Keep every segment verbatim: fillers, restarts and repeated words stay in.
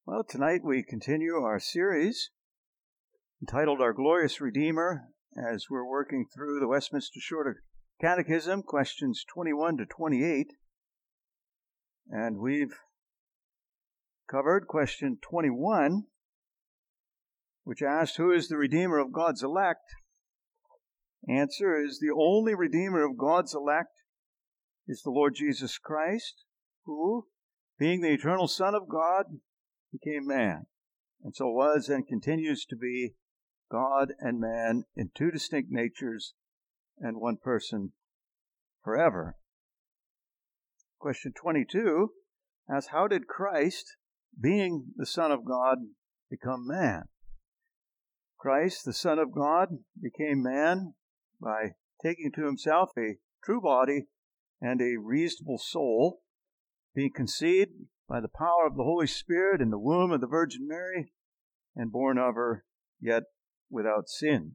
Well, tonight we continue our series entitled Our Glorious Redeemer as we're working through the Westminster Shorter Catechism, questions twenty-one to twenty-eight. And we've covered question twenty-one, which asked, who is the Redeemer of God's elect? Answer is, the only Redeemer of God's elect is the Lord Jesus Christ, who, being the eternal Son of God, became man, and so was and continues to be God and man in two distinct natures and one person forever. Question twenty-two asks, how did Christ, being the Son of God, become man? Christ, the Son of God, became man by taking to himself a true body and a reasonable soul, being conceived by the power of the Holy Spirit in the womb of the Virgin Mary, and born of her, yet without sin.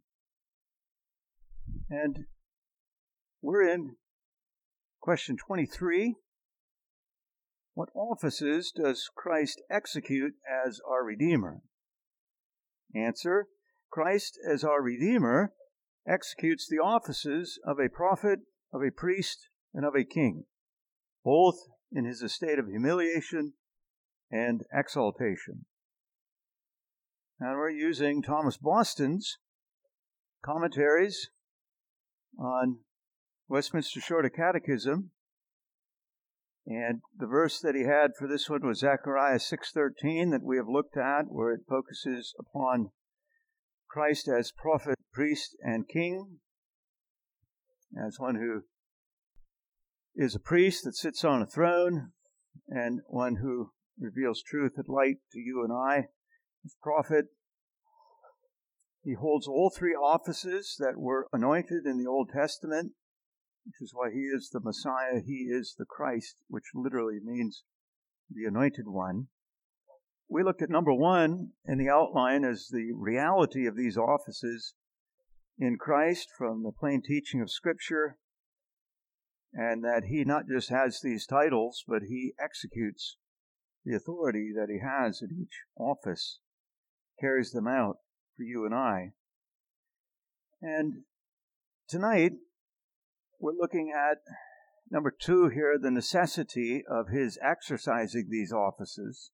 And we're in question twenty-three. What offices does Christ execute as our Redeemer? Answer, Christ as our Redeemer executes the offices of a prophet, of a priest, and of a king, both in his estate of humiliation and exaltation. And we're using Thomas Boston's commentaries on Westminster Shorter Catechism, and the verse that he had for this one was Zechariah six thirteen that we have looked at, where it focuses upon Christ as prophet, priest, and king, as one who is a priest that sits on a throne, and one who reveals truth and light to you and I. As prophet, he holds all three offices that were anointed in the Old Testament, which is why he is the Messiah, he is the Christ, which literally means the anointed one. We looked at number one in the outline as the reality of these offices in Christ from the plain teaching of Scripture, and that he not just has these titles, but he executes the authority that he has at each office, carries them out for you and I. And tonight, we're looking at number two here, the necessity of his exercising these offices.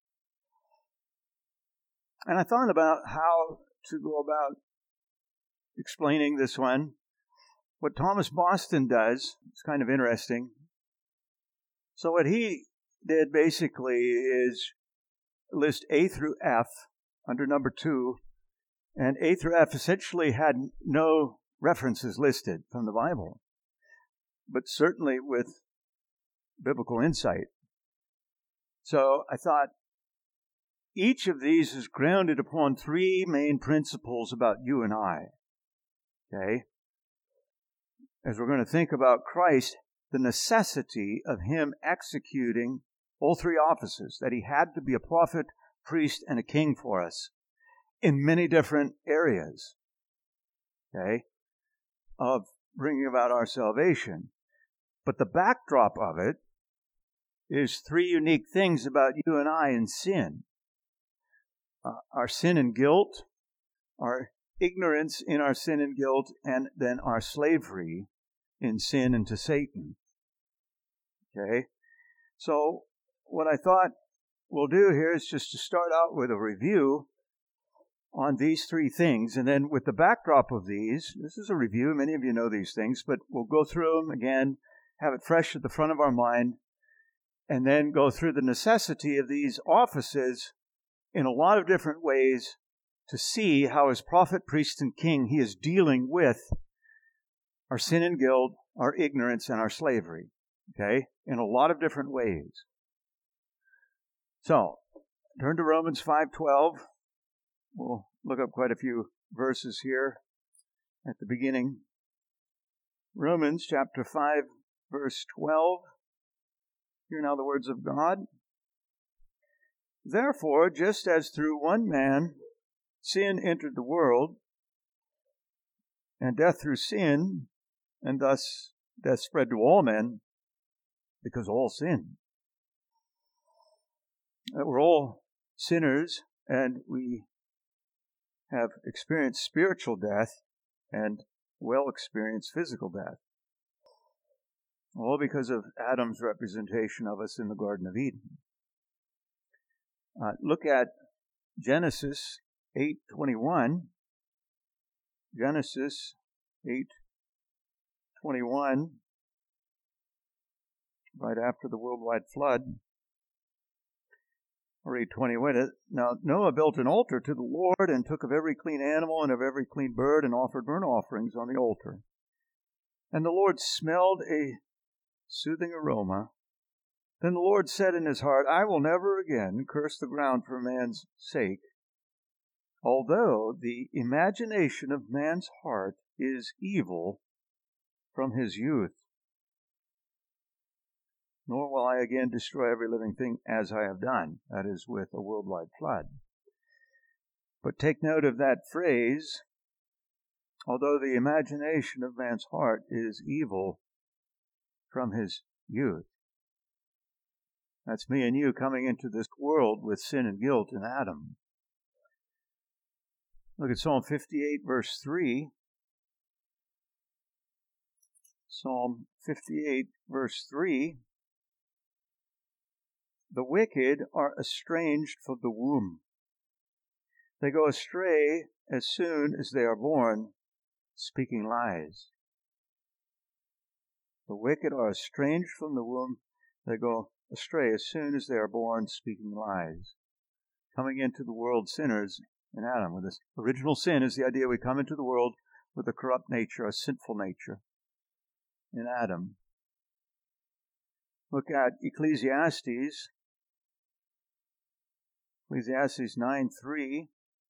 And I thought about how to go about explaining this one. What Thomas Boston does, it's kind of interesting. So what he did basically is list A through F under number two, and A through F essentially had no references listed from the Bible, but certainly with biblical insight. So I thought each of these is grounded upon three main principles about you and I. Okay? As we're going to think about Christ, the necessity of him executing all three offices, that he had to be a prophet, priest, and a king for us in many different areas, okay, of bringing about our salvation. But the backdrop of it is three unique things about you and I in sin. Uh, our sin and guilt, our ignorance in our sin and guilt, and then our slavery in sin and to Satan. Okay? So, what I thought we'll do here is just to start out with a review on these three things, and then with the backdrop of these, this is a review, many of you know these things, but we'll go through them again, have it fresh at the front of our mind, and then go through the necessity of these offices in a lot of different ways to see how as prophet, priest, and king, he is dealing with our sin and guilt, our ignorance, and our slavery, okay, in a lot of different ways. So, turn to Romans five twelve. We'll look up quite a few verses here at the beginning. Romans chapter five, verse twelve. Hear now the words of God. Therefore, just as through one man sin entered the world, and death through sin, and thus death spread to all men, because all sinned. That we're all sinners, and we have experienced spiritual death and well experienced physical death. All because of Adam's representation of us in the Garden of Eden. Uh, look at Genesis eight twenty-one. Genesis eight twenty-one, right after the worldwide flood. Or eight twenty-one. Now Noah built an altar to the Lord and took of every clean animal and of every clean bird and offered burnt offerings on the altar. And the Lord smelled a soothing aroma. Then the Lord said in his heart, I will never again curse the ground for man's sake, although the imagination of man's heart is evil from his youth. Nor will I again destroy every living thing as I have done, that is, with a worldwide flood. But take note of that phrase, although the imagination of man's heart is evil from his youth. That's me and you coming into this world with sin and guilt in Adam. Look at Psalm fifty-eight, verse three. Psalm fifty-eight, verse three. The wicked are estranged from the womb. They go astray as soon as they are born, speaking lies. The wicked are estranged from the womb. They go astray as soon as they are born, speaking lies. Coming into the world sinners in Adam. With this original sin is the idea we come into the world with a corrupt nature, a sinful nature in Adam. Look at Ecclesiastes. Ecclesiastes nine three.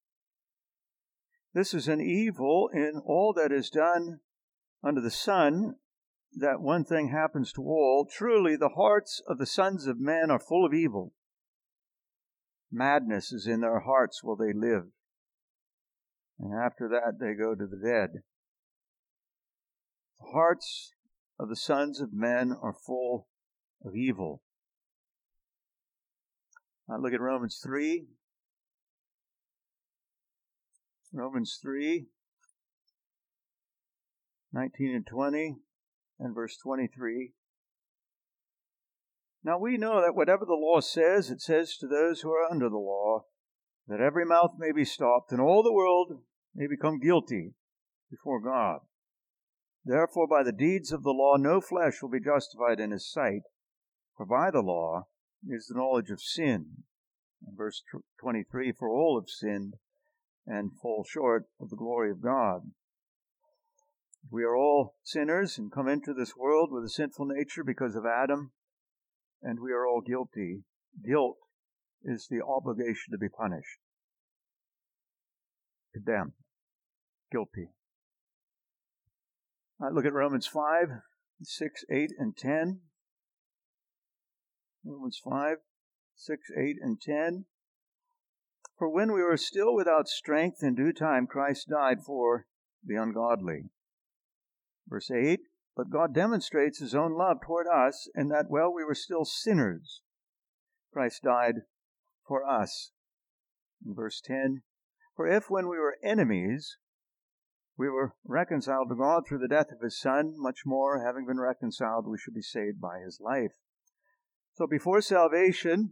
This is an evil in all that is done under the sun, that one thing happens to all. Truly, the hearts of the sons of men are full of evil. Madness is in their hearts while they live. And after that, they go to the dead. The hearts of the sons of men are full of evil. Now look at Romans three. Romans three, nineteen and twenty, and verse twenty-three. Now we know that whatever the law says, it says to those who are under the law, that every mouth may be stopped, and all the world may become guilty before God. Therefore, by the deeds of the law, no flesh will be justified in his sight, for by the law is the knowledge of sin. And verse twenty-three, for all have sinned and fall short of the glory of God. We are all sinners and come into this world with a sinful nature because of Adam, and we are all guilty. Guilt is the obligation to be punished. Condemned. Guilty. All right, look at Romans five, six, eight, and ten. Romans five, six, eight, and ten. For when we were still without strength, in due time Christ died for the ungodly. Verse eight, but God demonstrates his own love toward us in that while we were still sinners, Christ died for us. In verse ten, for if when we were enemies, we were reconciled to God through the death of his Son, much more, having been reconciled, we should be saved by his life. So before salvation,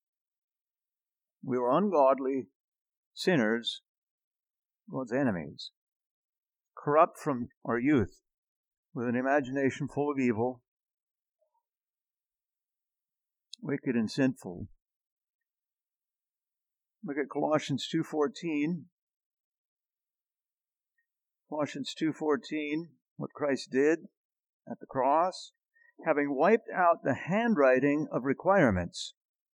we were ungodly sinners, God's enemies, corrupt from our youth, with an imagination full of evil, wicked and sinful. Look at Colossians two fourteen. Colossians two fourteen, what Christ did at the cross, having wiped out the handwriting of requirements.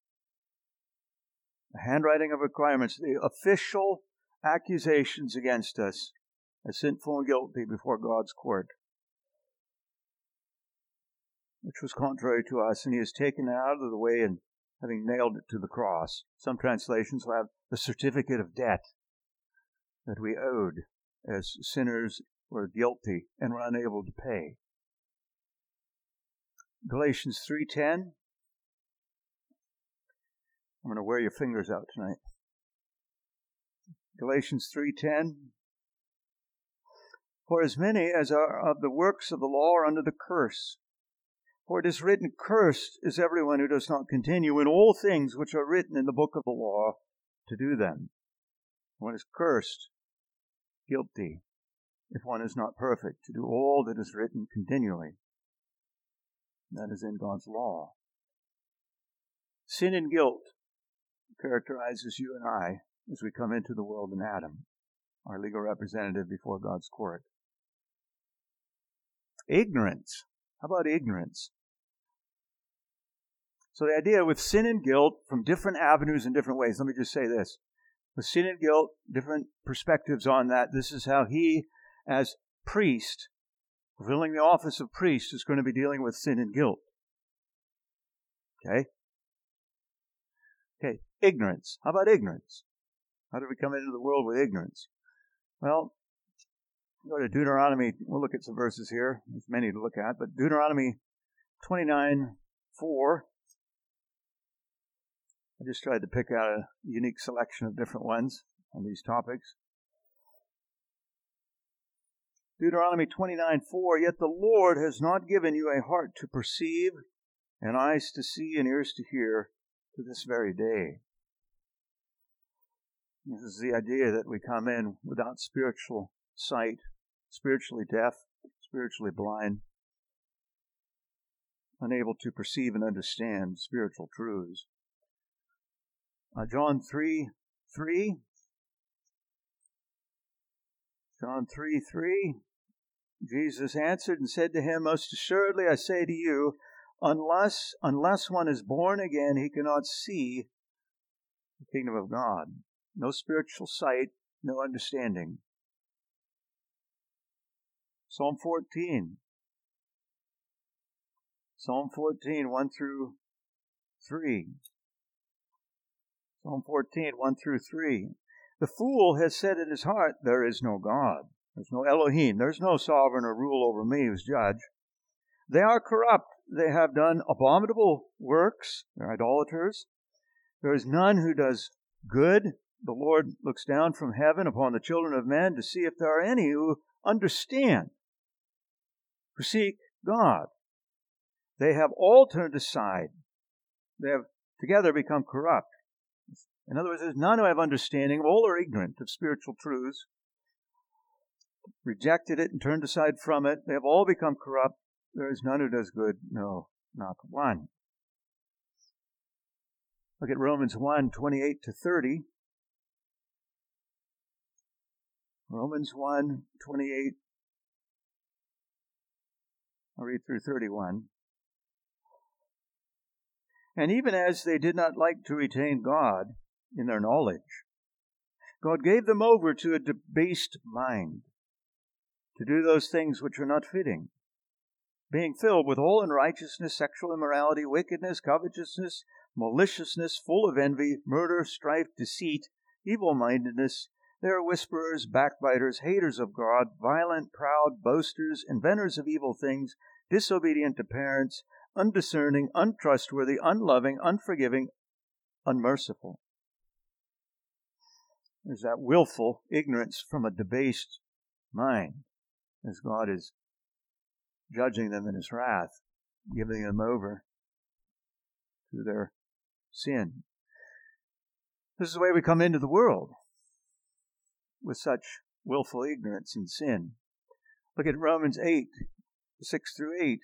The handwriting of requirements, the official accusations against us as sinful and guilty before God's court, which was contrary to us, and he has taken it out of the way and having nailed it to the cross. Some translations will have the certificate of debt that we owed as sinners were guilty and were unable to pay. Galatians three ten. I'm going to wear your fingers out tonight. Galatians three ten. For as many as are of the works of the law are under the curse. For it is written, cursed is everyone who does not continue in all things which are written in the book of the law to do them. One is cursed, guilty, if one is not perfect, to do all that is written continually. That is in God's law. Sin and guilt characterizes you and I as we come into the world in Adam, our legal representative before God's court. Ignorance. How about ignorance? So the idea with sin and guilt from different avenues and different ways. Let me just say this. With sin and guilt, different perspectives on that. This is how he, as priest, fulfilling the office of priest, is going to be dealing with sin and guilt. Okay? Okay, ignorance. How about ignorance? How did we come into the world with ignorance? Well, go to Deuteronomy. We'll look at some verses here. There's many to look at, but Deuteronomy twenty-nine four. I just tried to pick out a unique selection of different ones on these topics. Deuteronomy twenty-nine four, yet the Lord has not given you a heart to perceive, and eyes to see, and ears to hear, to this very day. This is the idea that we come in without spiritual sight, spiritually deaf, spiritually blind, unable to perceive and understand spiritual truths. Uh, John three three. John three three. Jesus answered and said to him, most assuredly I say to you, unless unless one is born again, he cannot see the kingdom of God. No spiritual sight, no understanding. Psalm fourteen. Psalm fourteen, one through three. Psalm fourteen, one through three. The fool has said in his heart, there is no God. There's no Elohim. There's no sovereign or rule over me who's judge. They are corrupt. They have done abominable works. They're idolaters. There is none who does good. The Lord looks down from heaven upon the children of men to see if there are any who understand, who seek God. They have all turned aside. They have together become corrupt. In other words, there's none who have understanding. All are ignorant of spiritual truths, rejected it and turned aside from it. They have all become corrupt. There is none who does good, no, not one. Look at Romans one, twenty-eight to thirty. Romans one, twenty-eight. I'll read through thirty-one. And even as they did not like to retain God in their knowledge, God gave them over to a debased mind, to do those things which are not fitting, being filled with all unrighteousness, sexual immorality, wickedness, covetousness, maliciousness, full of envy, murder, strife, deceit, evil-mindedness. They are whisperers, backbiters, haters of God, violent, proud, boasters, inventors of evil things, disobedient to parents, undiscerning, untrustworthy, unloving, unforgiving, unmerciful. There's that willful ignorance from a debased mind, as God is judging them in His wrath, giving them over to their sin. This is the way we come into the world, with such willful ignorance and sin. Look at Romans eight, six through eight.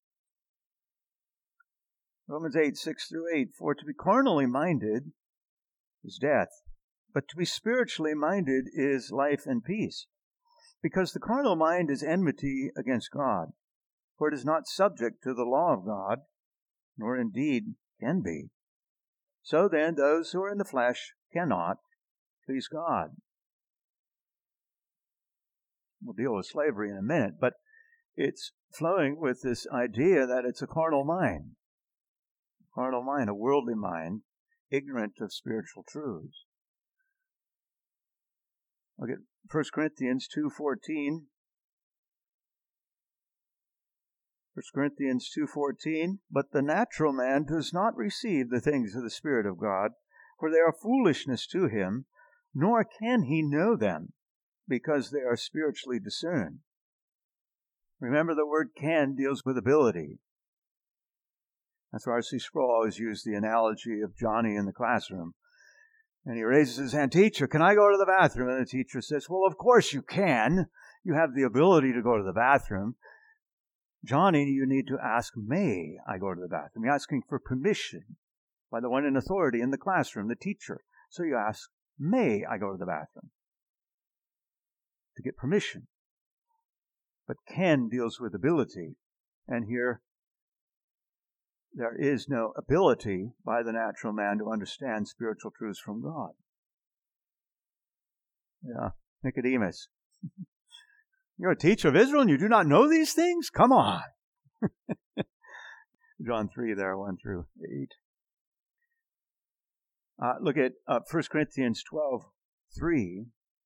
Romans eight, six through eight. For to be carnally minded is death, but to be spiritually minded is life and peace. Because the carnal mind is enmity against God, for it is not subject to the law of God, nor indeed can be. So then, those who are in the flesh cannot please God. We'll deal with slavery in a minute, but it's flowing with this idea that it's a carnal mind. A carnal mind, a worldly mind, ignorant of spiritual truths. Look at First Corinthians two fourteen. First Corinthians two fourteen. But the natural man does not receive the things of the Spirit of God, for they are foolishness to him, nor can he know them, because they are spiritually discerned. Remember, the word can deals with ability. That's why R C Sproul always used the analogy of Johnny in the classroom. And he raises his hand, "Teacher, can I go to the bathroom?" And the teacher says, "Well, of course you can. You have the ability to go to the bathroom. Johnny, you need to ask, may I go to the bathroom?" You're asking for permission by the one in authority in the classroom, the teacher. So you ask, may I go to the bathroom? To get permission. But can deals with ability. And here, there is no ability by the natural man to understand spiritual truths from God. Yeah, Nicodemus. You're a teacher of Israel and you do not know these things? Come on. John three there, one through eight. Uh, look at uh, First Corinthians twelve three.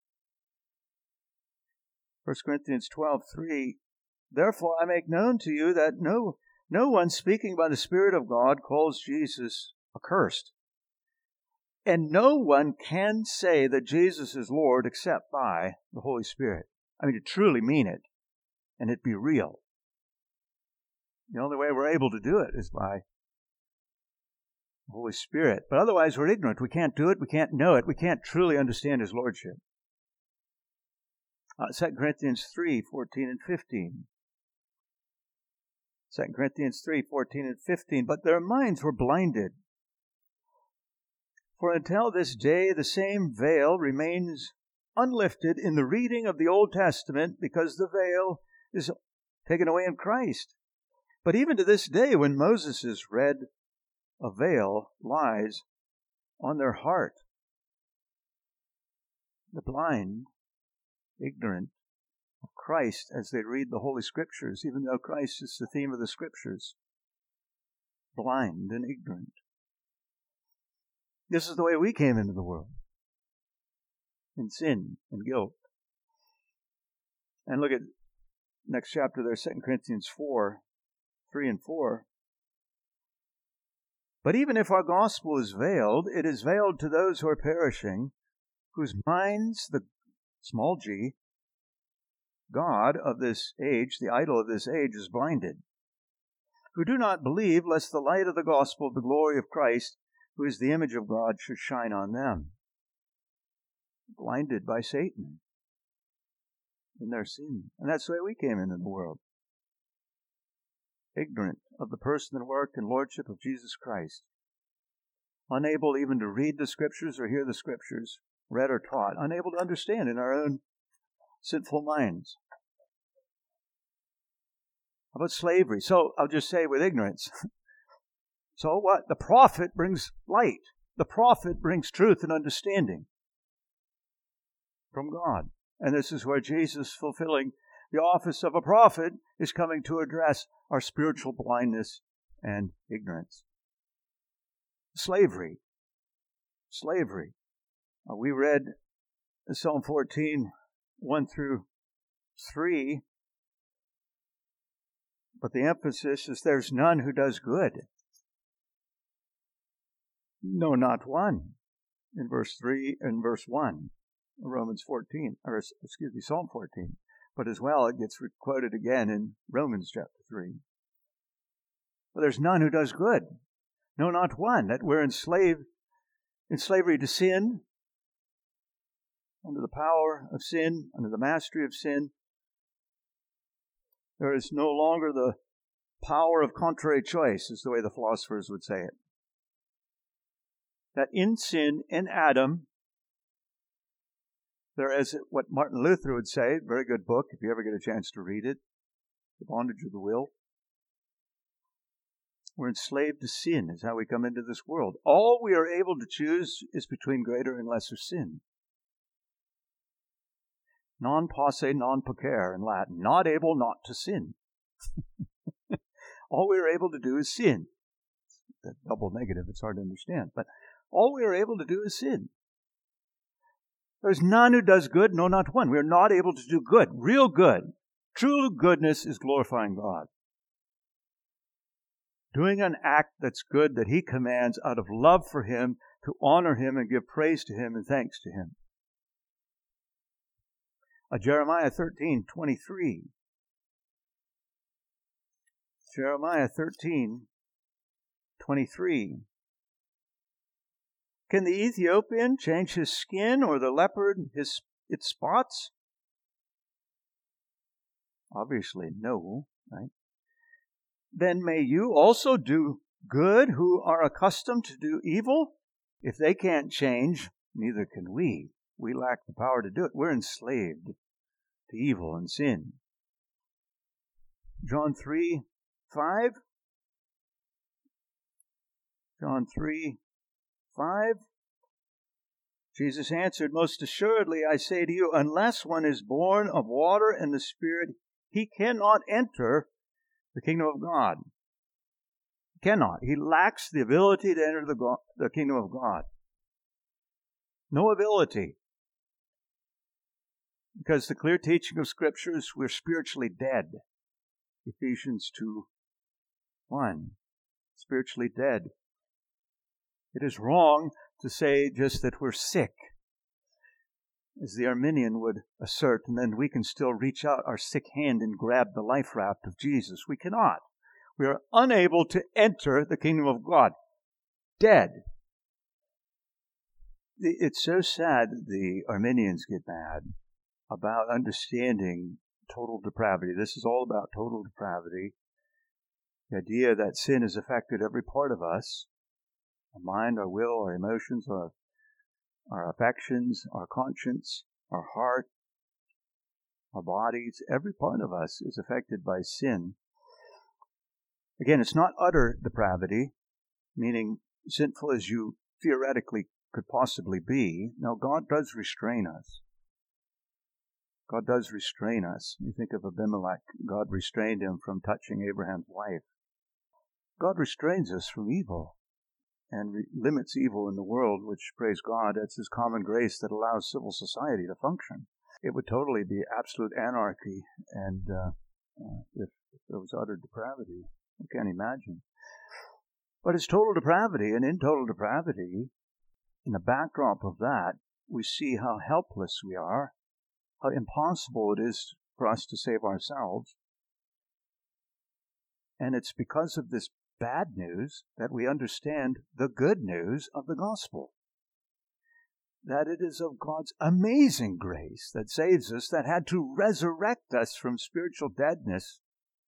First Corinthians twelve three. Therefore I make known to you that no no one speaking by the Spirit of God calls Jesus accursed. And no one can say that Jesus is Lord except by the Holy Spirit. I mean, to truly mean it, and it be real. The only way we're able to do it is by the Holy Spirit. But otherwise, we're ignorant. We can't do it. We can't know it. We can't truly understand His Lordship. Uh, Second Corinthians three fourteen and fifteen. Second Corinthians three fourteen and fifteen. But their minds were blinded. For until this day, the same veil remains unlifted in the reading of the Old Testament, because the veil is taken away in Christ. But even to this day, when Moses is read, a veil lies on their heart. The blind, ignorant of Christ as they read the Holy Scriptures, even though Christ is the theme of the Scriptures. Blind and ignorant. This is the way we came into the world. In sin and guilt. And look at next chapter there, Second Corinthians four, three and four. But even if our gospel is veiled, it is veiled to those who are perishing, whose minds, the small g, God of this age, the idol of this age, is blinded, who do not believe, lest the light of the gospel of the glory of Christ, who is the image of God, should shine on them. Blinded by Satan in their sin. And that's the way we came into the world. Ignorant of the person and work and lordship of Jesus Christ. Unable even to read the Scriptures or hear the Scriptures read or taught. Unable to understand in our own sinful minds. How about slavery? So, I'll just say with ignorance. So what? The prophet brings light. The prophet brings truth and understanding from God. And this is where Jesus, fulfilling the office of a prophet, is coming to address our spiritual blindness and ignorance. Slavery. Slavery. Uh, we read Psalm fourteen, one through three. But the emphasis is there's none who does good. No, not one. In verse three and verse one. Romans fourteen, or excuse me, Psalm fourteen. But as well, it gets quoted again in Romans chapter three. Well, there's none who does good. No, not one. That we're enslaved, in slavery to sin, under the power of sin, under the mastery of sin. There is no longer the power of contrary choice, is the way the philosophers would say it. That in sin, in Adam, there is what Martin Luther would say, very good book, if you ever get a chance to read it, The Bondage of the Will. We're enslaved to sin, is how we come into this world. All we are able to choose is between greater and lesser sin. Non posse, non pecare in Latin. Not able not to sin. All we are able to do is sin. That double negative, it's hard to understand. But all we are able to do is sin. There's none who does good, no, not one. We are not able to do good, real good. True goodness is glorifying God. Doing an act that's good that He commands out of love for Him to honor him and give praise to him and thanks to him. Uh, Jeremiah thirteen twenty-three. Jeremiah thirteen twenty-three. Can the Ethiopian change his skin, or the leopard his its spots? Obviously no, right? Then may you also do good who are accustomed to do evil? If they can't change, neither can we. We lack the power to do it. We're enslaved to evil and sin. John three five. John three five. Jesus answered, Most assuredly I say to you, unless one is born of water and the Spirit, he cannot enter the kingdom of God. He cannot. He lacks the ability to enter the, God, the kingdom of God. No ability. Because the clear teaching of Scripture is we're spiritually dead. Ephesians two one. Spiritually dead. It is wrong to say just that we're sick, as the Arminian would assert, and then we can still reach out our sick hand and grab the life raft of Jesus. We cannot. We are unable to enter the kingdom of God. Dead. It's so sad that the Arminians get mad about understanding total depravity. This is all about total depravity. The idea that sin has affected every part of us. Our mind, our will, our emotions, our, our affections, our conscience, our heart, our bodies. Every part of us is affected by sin. Again, it's not utter depravity, meaning sinful as you theoretically could possibly be. No, God does restrain us. God does restrain us. You think of Abimelech. God restrained him from touching Abraham's wife. God restrains us from evil and re- limits evil in the world, which, praise God, that's His common grace that allows civil society to function. It would totally be absolute anarchy, and uh, uh, if, if there was utter depravity, we can't imagine. But it's total depravity, and in total depravity, in the backdrop of that, we see how helpless we are, how impossible it is for us to save ourselves. And it's because of this bad news that we understand the good news of the gospel. That it is of God's amazing grace that saves us, that had to resurrect us from spiritual deadness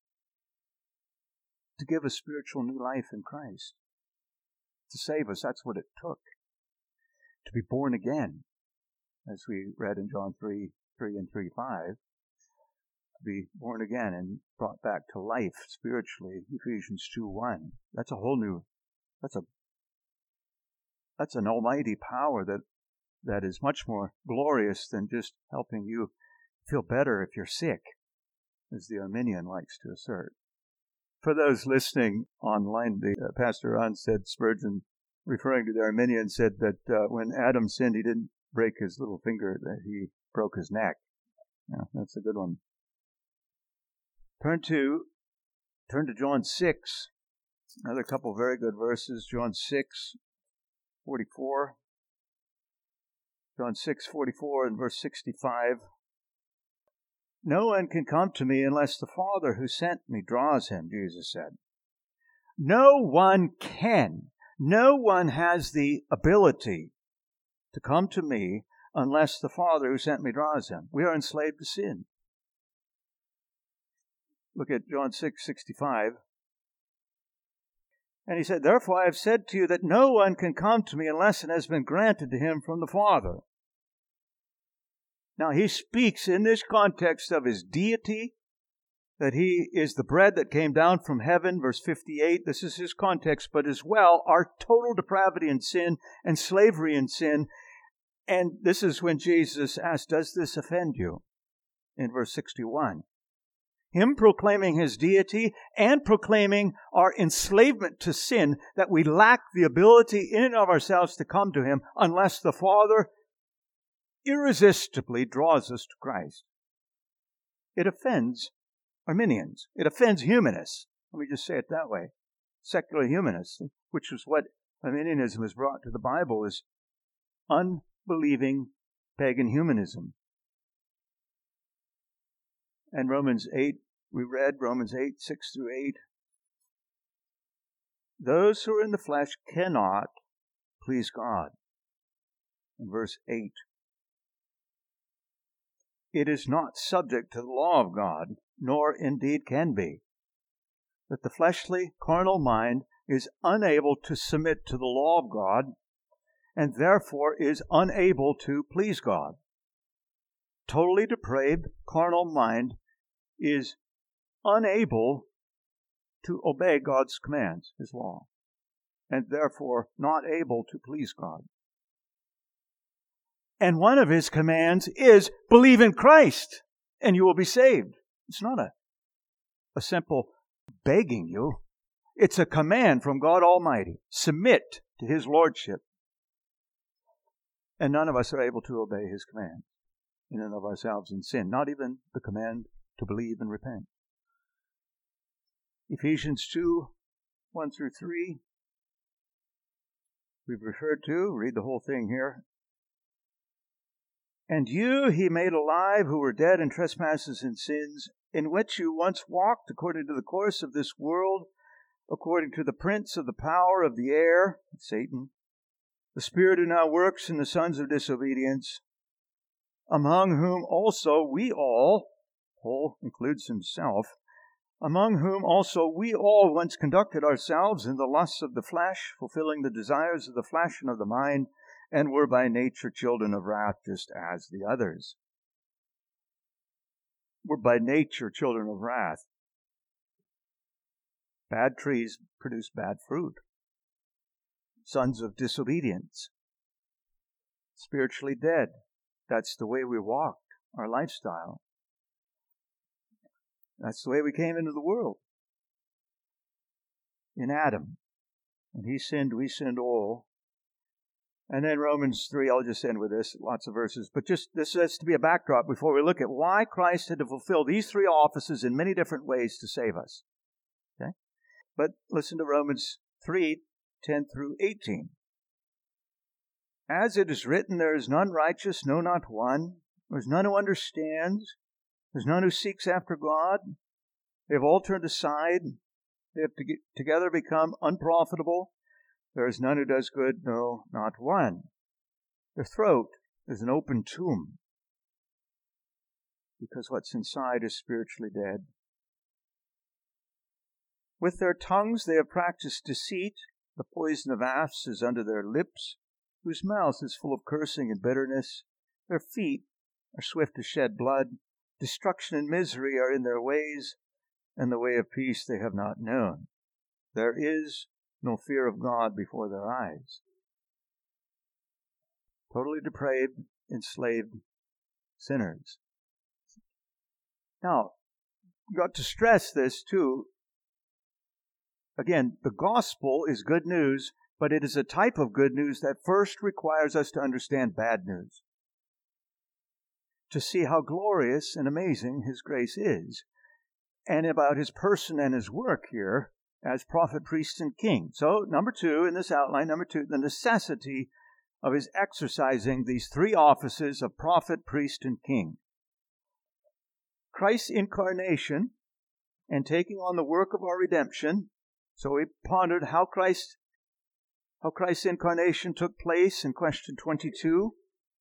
to give us spiritual new life in Christ. To save us, that's what it took. To be born again, as we read in John three, three and three, five. To be born again and brought back to life spiritually, Ephesians two one. That's a whole new, that's a, that's an almighty power that, that is much more glorious than just helping you feel better if you're sick, as the Arminian likes to assert. For those listening online, the uh, Pastor Ron said, Spurgeon, referring to the Arminian, said that uh, when Adam sinned, he didn't break his little finger, that he broke his neck. Yeah, that's a good one. Turn to, turn to John six. Another couple very good verses. John six, forty-four. John six, forty-four and verse sixty-five. No one can come to me unless the Father who sent me draws him, Jesus said. No one can. No one has the ability to come to me unless the Father who sent me draws him. We are enslaved to sin. Look at John six, sixty-five. And he said, Therefore I have said to you that no one can come to me unless it has been granted to him from the Father. Now he speaks in this context of his deity, that he is the bread that came down from heaven, verse fifty-eight. This is his context, but as well our total depravity and sin and slavery in sin. And this is when Jesus asked, Does this offend you? In verse sixty-one. Him proclaiming his deity and proclaiming our enslavement to sin, that we lack the ability in and of ourselves to come to him unless the Father irresistibly draws us to Christ. It offends Arminians. It offends humanists. Let me just say it that way. Secular humanists, which is what Arminianism is brought to the Bible as unbelieving pagan humanism. And Romans eight, we read Romans eight, six through eight. Those who are in the flesh cannot please God. In verse eight. It is not subject to the law of God, nor indeed can be. That the fleshly, carnal mind is unable to submit to the law of God, and therefore is unable to please God. Totally depraved, carnal mind is unable to obey God's commands, His law, and therefore not able to please God. And one of His commands is, believe in Christ, and you will be saved. It's not a, a simple begging you. It's a command from God Almighty. Submit to His Lordship. And none of us are able to obey His command in and of ourselves in sin, not even the command to believe and repent. Ephesians two, one through three, we've referred to. Read the whole thing here. And you He made alive who were dead in trespasses and sins, in which you once walked according to the course of this world, according to the prince of the power of the air, Satan, the spirit who now works in the sons of disobedience, among whom also we all, Paul includes himself, among whom also we all once conducted ourselves in the lusts of the flesh, fulfilling the desires of the flesh and of the mind, and were by nature children of wrath, just as the others. We're by nature children of wrath. Bad trees produce bad fruit. Sons of disobedience. Spiritually dead. That's the way we walked, our lifestyle. That's the way we came into the world. In Adam. When he sinned, we sinned all. And then Romans three, I'll just end with this, lots of verses. But just this has to be a backdrop before we look at why Christ had to fulfill these three offices in many different ways to save us. Okay? But listen to Romans three, ten through eighteen. As it is written, there is none righteous, no, not one. There is none who understands. There is none who seeks after God. They have all turned aside. They have to get together become unprofitable. There is none who does good, no, not one. Their throat is an open tomb, because what's inside is spiritually dead. With their tongues they have practiced deceit. The poison of asps is under their lips, whose mouth is full of cursing and bitterness. Their feet are swift to shed blood. Destruction and misery are in their ways, and the way of peace they have not known. There is no fear of God before their eyes. Totally depraved, enslaved sinners. Now, you've got to stress this too. Again, the gospel is good news, but it is a type of good news that first requires us to understand bad news, to see how glorious and amazing His grace is, and about His person and His work here as prophet, priest, and king. So, number two in this outline, number two, the necessity of His exercising these three offices of prophet, priest, and king. Christ's incarnation and taking on the work of our redemption. So we pondered how Christ, how Christ's incarnation took place in question twenty-two.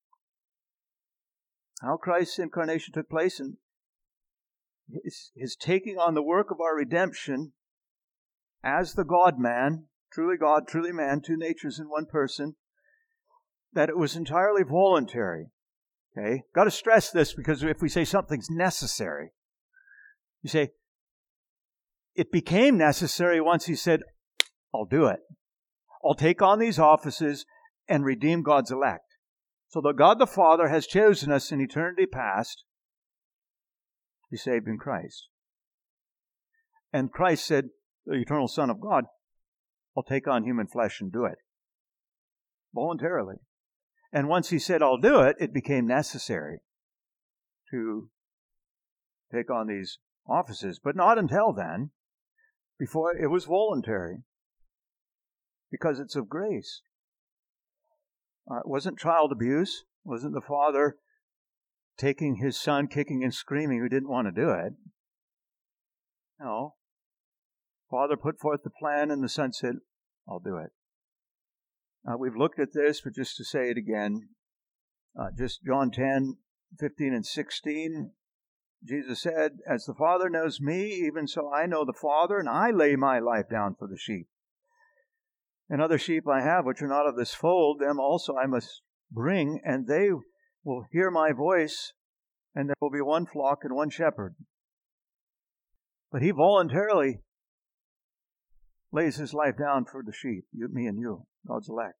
How Christ's incarnation took place and his, his taking on the work of our redemption as the God-man, truly God, truly man, two natures in one person, that it was entirely voluntary. Okay? Got to stress this, because if we say something's necessary, you say, it became necessary once He said, I'll do it. I'll take on these offices and redeem God's elect. So that God the Father has chosen us in eternity past to be saved in Christ. And Christ said, the eternal Son of God, I'll take on human flesh and do it. Voluntarily. And once He said, I'll do it, it became necessary to take on these offices. But not until then. Before, it was voluntary. because it's of grace. Uh, it wasn't child abuse. It wasn't the father taking his son, kicking and screaming, who didn't want to do it. No. Father put forth the plan, and the son said, I'll do it. Uh, we've looked at this, but just to say it again, uh, just John ten, fifteen, and sixteen, Jesus said, as the Father knows me, even so I know the Father, and I lay my life down for the sheep. And other sheep I have, which are not of this fold, them also I must bring, and they will hear my voice, and there will be one flock and one shepherd. But he voluntarily lays his life down for the sheep, you, me and you, God's elect.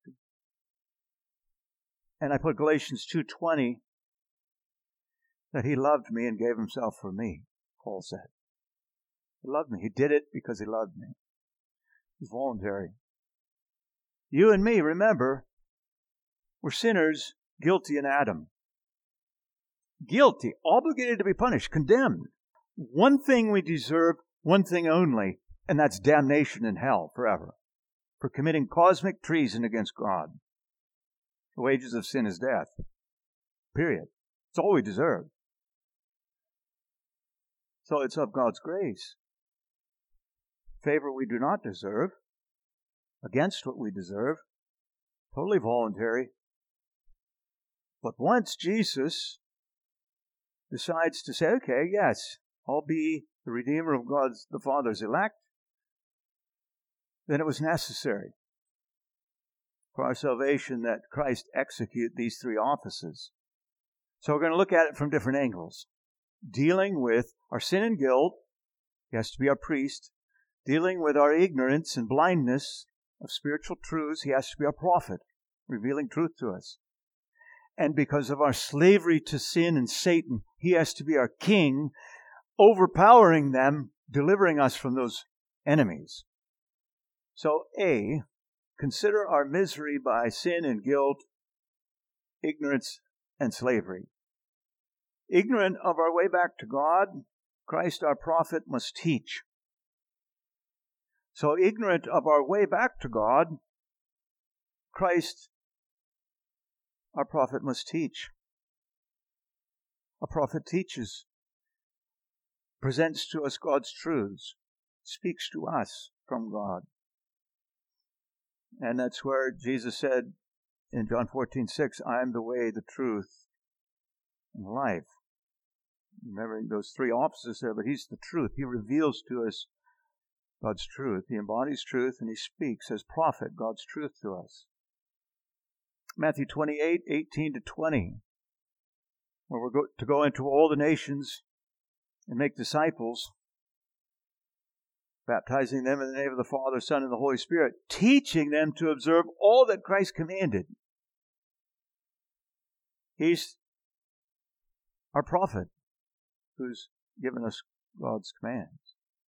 And I put Galatians two twenty, that he loved me and gave himself for me, Paul said. He loved me. He did it because he loved me. It was voluntary. You and me, remember, we're sinners, guilty in Adam. Guilty, obligated to be punished, condemned. One thing we deserve, one thing only, and that's damnation in hell forever, for committing cosmic treason against God. The wages of sin is death. Period. It's all we deserve. So it's of God's grace. Favor we do not deserve, against what we deserve, totally voluntary. But once Jesus decides to say, okay, yes, I'll be the Redeemer of God's, the Father's elect, then it was necessary for our salvation that Christ execute these three offices. So we're going to look at it from different angles. Dealing with our sin and guilt, he has to be our priest. Dealing with our ignorance and blindness of spiritual truths, he has to be our prophet, revealing truth to us. And because of our slavery to sin and Satan, he has to be our king, overpowering them, delivering us from those enemies. So A, consider our misery by sin and guilt, ignorance and slavery. Ignorant of our way back to God, Christ our prophet must teach. So ignorant of our way back to God, Christ our prophet must teach. A prophet teaches, presents to us God's truths, speaks to us from God. And that's where Jesus said in John fourteen six, I am the way, the truth, and life. Remembering those three offices there, but he's the truth. He reveals to us God's truth. He embodies truth, and he speaks as prophet God's truth to us. Matthew twenty-eight, eighteen to twenty, where we're go- to go into all the nations and make disciples, baptizing them in the name of the Father, Son, and the Holy Spirit, teaching them to observe all that Christ commanded. He's our prophet who's given us God's commands.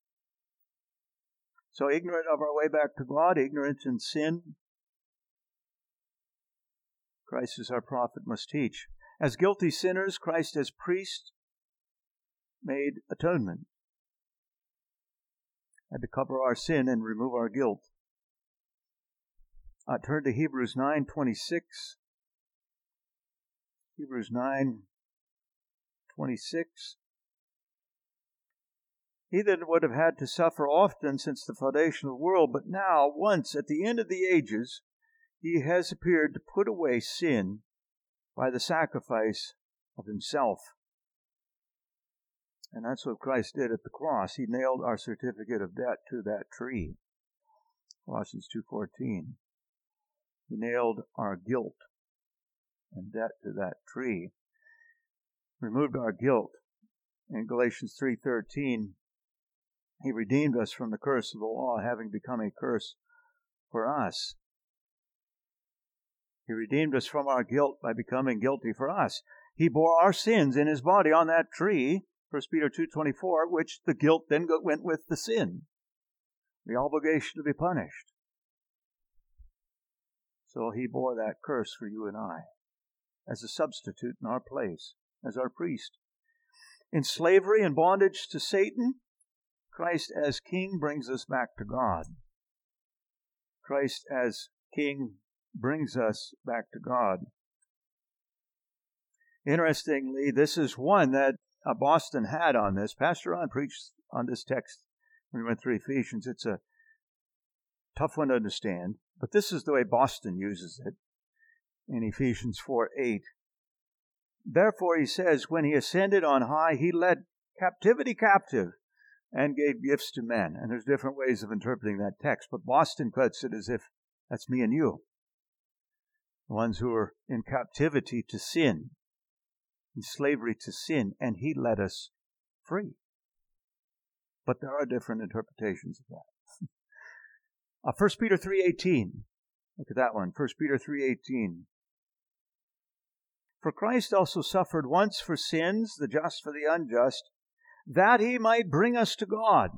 So ignorant of our way back to God, ignorant in sin, Christ as our prophet must teach. As guilty sinners, Christ as priest made atonement. Had to cover our sin and remove our guilt. Uh, turn to Hebrews nine twenty-six. Hebrews nine twenty-six. He that would have had to suffer often since the foundation of the world, but now, once at the end of the ages, he has appeared to put away sin by the sacrifice of himself. And that's what Christ did at the cross. He nailed our certificate of debt to that tree. Colossians two fourteen. He nailed our guilt and debt to that tree. Removed our guilt. In Galatians three thirteen, he redeemed us from the curse of the law, having become a curse for us. He redeemed us from our guilt by becoming guilty for us. He bore our sins in his body on that tree, First Peter two twenty-four, which the guilt then went with the sin, the obligation to be punished. So he bore that curse for you and I as a substitute in our place, as our priest. In slavery and bondage to Satan, Christ as King brings us back to God. Christ as King brings us back to God. Interestingly, this is one that uh, Boston had on this. Pastor Ron preached on this text when we went through Ephesians. It's a tough one to understand, but this is the way Boston uses it in Ephesians four eight. Therefore, he says, when he ascended on high, he led captivity captive and gave gifts to men. And there's different ways of interpreting that text, but Boston puts it as if that's me and you, the ones who are in captivity to sin, in slavery to sin, and he led us free. But there are different interpretations of that. uh, First Peter three eighteen. Look at that one. First Peter three eighteen. For Christ also suffered once for sins, the just for the unjust, that he might bring us to God.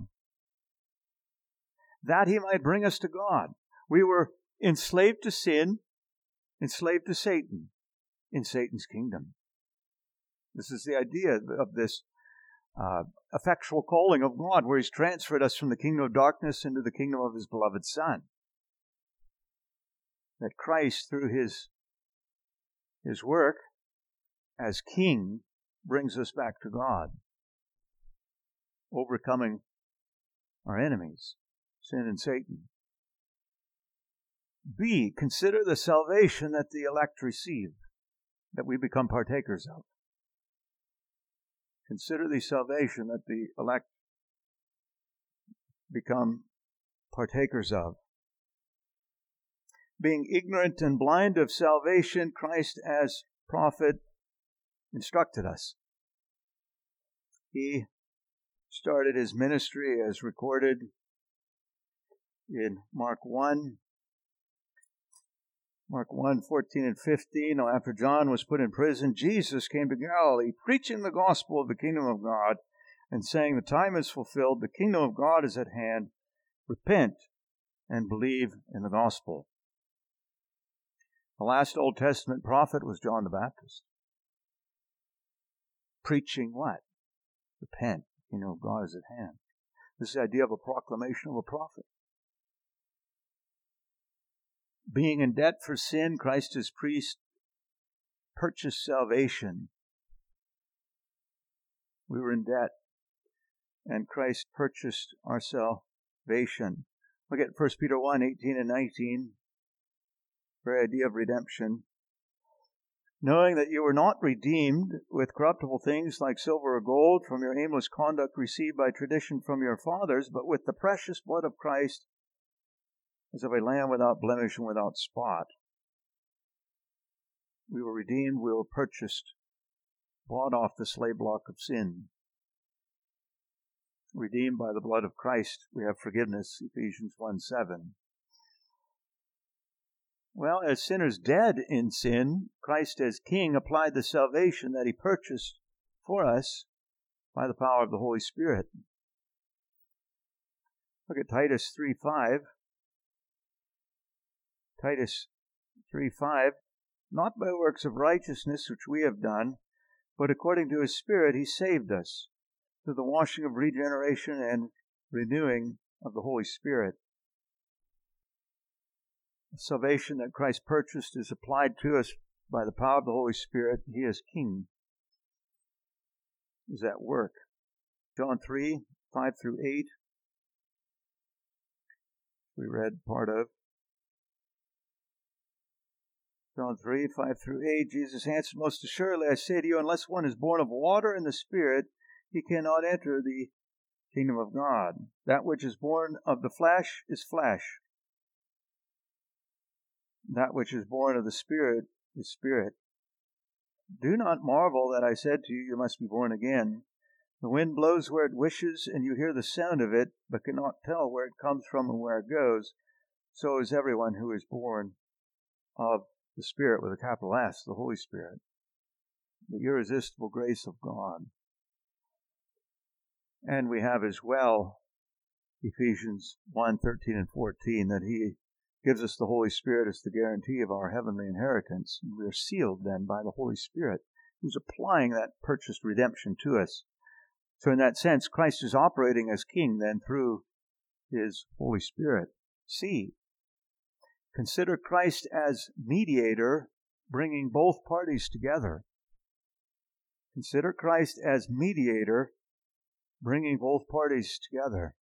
That he might bring us to God. We were enslaved to sin, enslaved to Satan, in Satan's kingdom. This is the idea of this uh, effectual calling of God, where he's transferred us from the kingdom of darkness into the kingdom of his beloved Son. That Christ, through his, his work as King, brings us back to God, overcoming our enemies, sin and Satan. B, consider the salvation that the elect receive, that we become partakers of. Consider the salvation that the elect become partakers of. Being ignorant and blind of salvation, Christ as prophet instructed us. He started his ministry as recorded in Mark one. Mark one, fourteen and fifteen. Now, after John was put in prison, Jesus came to Galilee, preaching the gospel of the kingdom of God, and saying, the time is fulfilled, the kingdom of God is at hand. Repent and believe in the gospel. The last Old Testament prophet was John the Baptist. Preaching what? Repent. The kingdom of God is at hand. This is the idea of a proclamation of a prophet. Being in debt for sin, Christ as priest purchased salvation. We were in debt, and Christ purchased our salvation. Look at First Peter one, eighteen and nineteen. Very idea of redemption. Knowing that you were not redeemed with corruptible things like silver or gold from your aimless conduct received by tradition from your fathers, but with the precious blood of Christ, as of a lamb without blemish and without spot. We were redeemed, we were purchased, bought off the slave block of sin. Redeemed by the blood of Christ, we have forgiveness, Ephesians one seven. Well, as sinners dead in sin, Christ as King applied the salvation that he purchased for us by the power of the Holy Spirit. Look at Titus three five. Titus three five, not by works of righteousness which we have done, but according to his Spirit he saved us, through the washing of regeneration and renewing of the Holy Spirit. The salvation that Christ purchased is applied to us by the power of the Holy Spirit. He is King. Is at work. John three, five through eight. We read part of. John three, five through eight, Jesus answered, most assuredly I say to you, unless one is born of water and the Spirit, he cannot enter the kingdom of God. That which is born of the flesh is flesh. That which is born of the Spirit is spirit. Do not marvel that I said to you, you must be born again. The wind blows where it wishes, and you hear the sound of it, but cannot tell where it comes from and where it goes. So is everyone who is born of the Spirit, with a capital S, the Holy Spirit. The irresistible grace of God. And we have as well Ephesians one, thirteen and fourteen, that he gives us the Holy Spirit as the guarantee of our heavenly inheritance. And we are sealed then by the Holy Spirit, who's applying that purchased redemption to us. So in that sense, Christ is operating as King then through his Holy Spirit. See, Consider Christ as mediator, bringing both parties together. Consider Christ as mediator, bringing both parties together.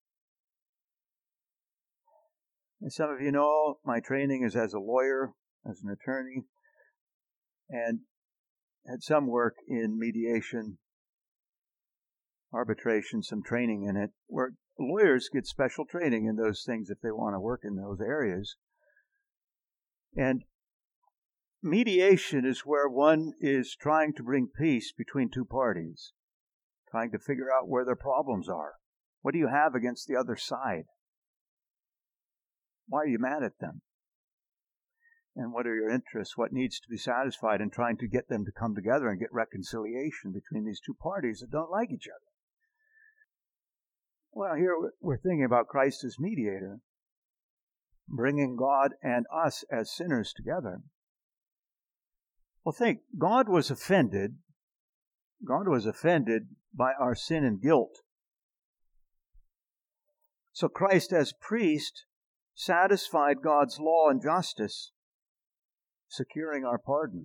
As some of you know, my training is as a lawyer, as an attorney, and had some work in mediation, arbitration, some training in it, where lawyers get special training in those things if they want to work in those areas. And mediation is where one is trying to bring peace between two parties, trying to figure out where their problems are. What do you have against the other side? Why are you mad at them? And what are your interests? What needs to be satisfied in trying to get them to come together and get reconciliation between these two parties that don't like each other? Well, here we're thinking about Christ as mediator, bringing God and us as sinners together. Well, think, God was offended. God was offended by our sin and guilt. So Christ as priest satisfied God's law and justice, securing our pardon.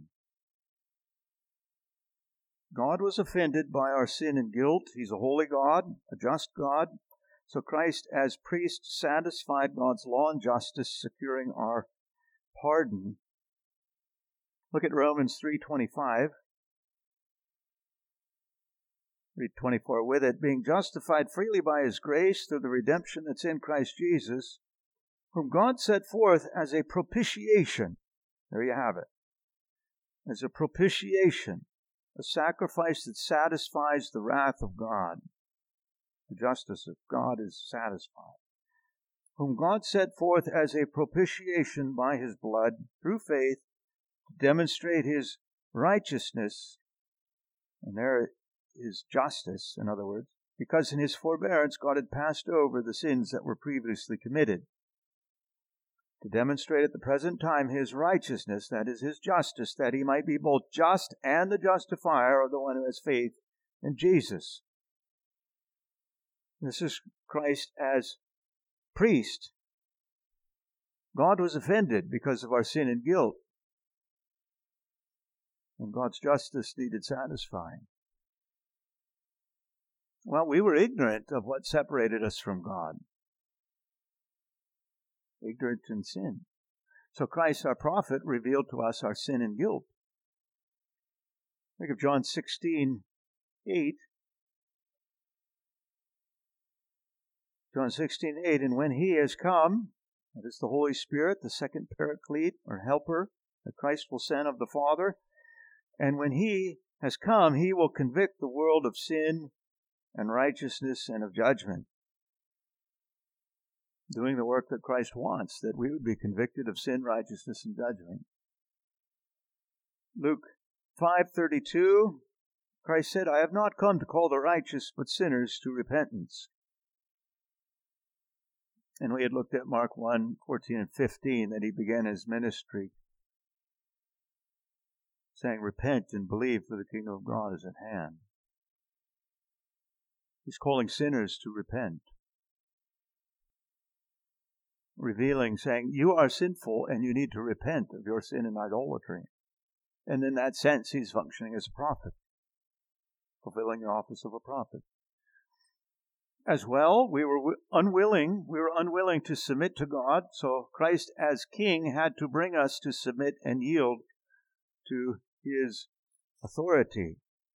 God was offended by our sin and guilt. He's a holy God, a just God. So Christ as priest satisfied God's law and justice, securing our pardon. Look at Romans three twenty-five. Read twenty-four with it. Being justified freely by His grace through the redemption that's in Christ Jesus, whom God set forth as a propitiation. There you have it. As a propitiation, a sacrifice that satisfies the wrath of God. The justice of God is satisfied. Whom God set forth as a propitiation by His blood, through faith, to demonstrate His righteousness, and there is justice, in other words, because in His forbearance God had passed over the sins that were previously committed. To demonstrate at the present time His righteousness, that is, His justice, that He might be both just and the justifier of the one who has faith in Jesus. This is Christ as priest. God was offended because of our sin and guilt, and God's justice needed satisfying. Well, we were ignorant of what separated us from God. Ignorant in sin. So Christ, our prophet, revealed to us our sin and guilt. Think of John sixteen eight. John sixteen eight, and when He has come, that is the Holy Spirit, the second Paraclete or Helper that Christ will send of the Father, and when He has come, He will convict the world of sin and righteousness and of judgment. Doing the work that Christ wants, that we would be convicted of sin, righteousness, and judgment. Luke five thirty-two, Christ said, I have not come to call the righteous, but sinners to repentance. And we had looked at Mark one fourteen and fifteen, that He began His ministry, saying, repent and believe, for the kingdom of God is at hand. He's calling sinners to repent. Revealing, saying, you are sinful and you need to repent of your sin and idolatry. And in that sense, He's functioning as a prophet, fulfilling the office of a prophet. As well, we were unwilling, we were unwilling to submit to God, so Christ as King had to bring us to submit and yield to His authority.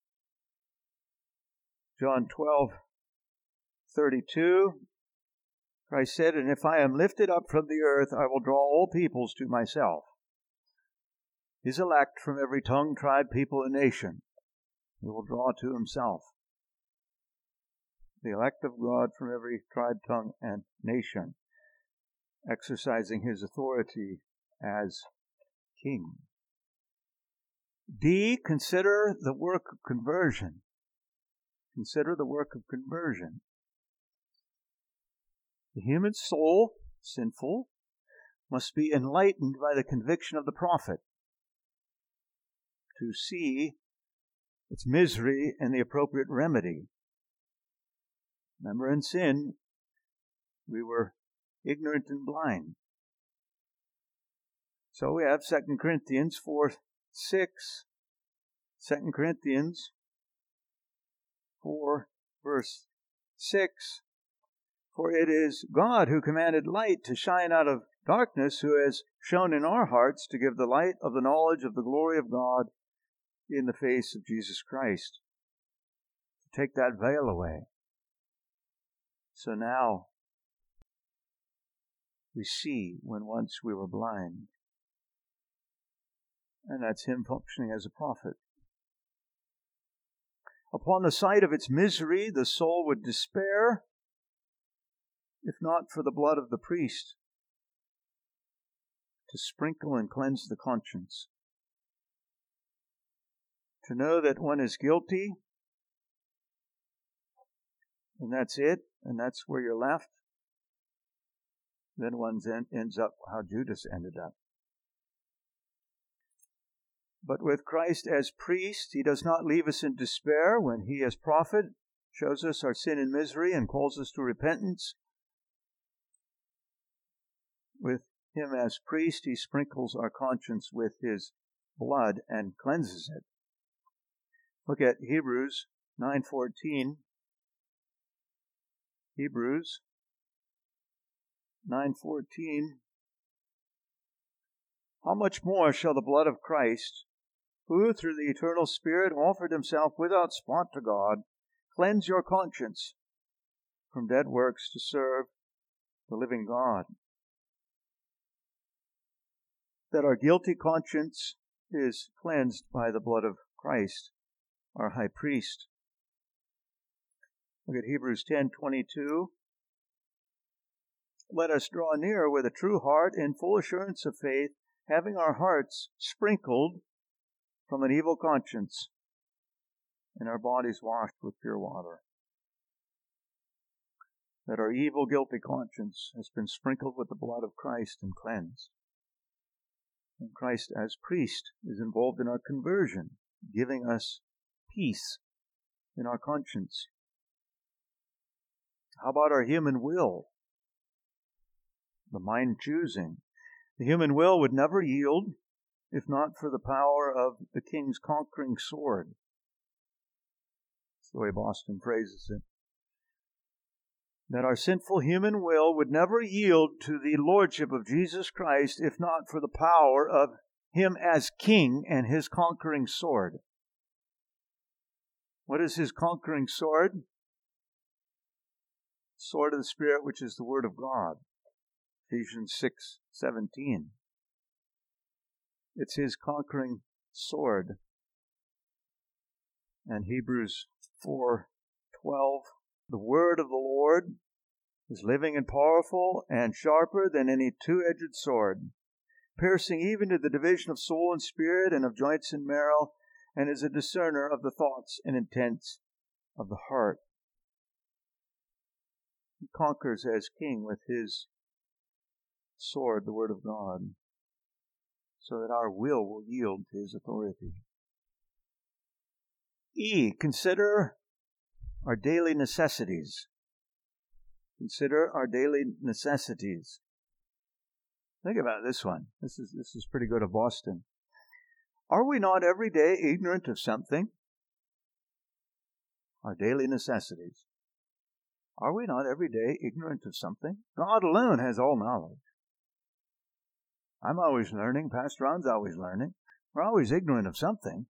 John twelve thirty-two, Christ said, and if I am lifted up from the earth, I will draw all peoples to myself. His elect from every tongue, tribe, people, and nation, He will draw to Himself. The elect of God from every tribe, tongue, and nation, exercising His authority as King. D, consider the work of conversion. Consider the work of conversion. The human soul, sinful, must be enlightened by the conviction of the prophet to see its misery and the appropriate remedy. Remember, in sin, we were ignorant and blind. So we have Second Corinthians four six. Second Corinthians four, verse six. For it is God who commanded light to shine out of darkness, who has shone in our hearts to give the light of the knowledge of the glory of God in the face of Jesus Christ. To take that veil away. So now we see when once we were blind. And that's him functioning as a prophet. Upon the sight of its misery, the soul would despair, if not for the blood of the priest, to sprinkle and cleanse the conscience. To know that one is guilty, and that's it, and that's where you're left, then one ends up how Judas ended up. But with Christ as priest, he does not leave us in despair when he as prophet shows us our sin and misery and calls us to repentance. With him as priest, he sprinkles our conscience with his blood and cleanses it. Look at Hebrews nine fourteen. Hebrews nine fourteen. How much more shall the blood of Christ, who through the eternal Spirit offered himself without spot to God, cleanse your conscience from dead works to serve the living God? That our guilty conscience is cleansed by the blood of Christ, our high priest. Look at Hebrews ten twenty-two. Let us draw near with a true heart in full assurance of faith, having our hearts sprinkled from an evil conscience and our bodies washed with pure water. That our evil, guilty conscience has been sprinkled with the blood of Christ and cleansed. And Christ as priest is involved in our conversion, giving us peace in our conscience. How about our human will? The mind choosing. The human will would never yield if not for the power of the king's conquering sword. That's the way Boston phrases it. That our sinful human will would never yield to the lordship of Jesus Christ if not for the power of him as king and his conquering sword. What is his conquering sword? Sword of the Spirit, which is the Word of God. Ephesians six seventeen. It's his conquering sword. And Hebrews four twelve. The word of the Lord is living and powerful and sharper than any two-edged sword, piercing even to the division of soul and spirit and of joints and marrow, and is a discerner of the thoughts and intents of the heart. He conquers as king with his sword, the word of God, so that our will will yield to his authority. E, consider our daily necessities. Consider our daily necessities. Think about this one. This is this is pretty good of Boston. Are we not every day ignorant of something? Our daily necessities. Are we not every day ignorant of something? God alone has all knowledge. I'm always learning. Pastor Ron's always learning. We're always ignorant of something.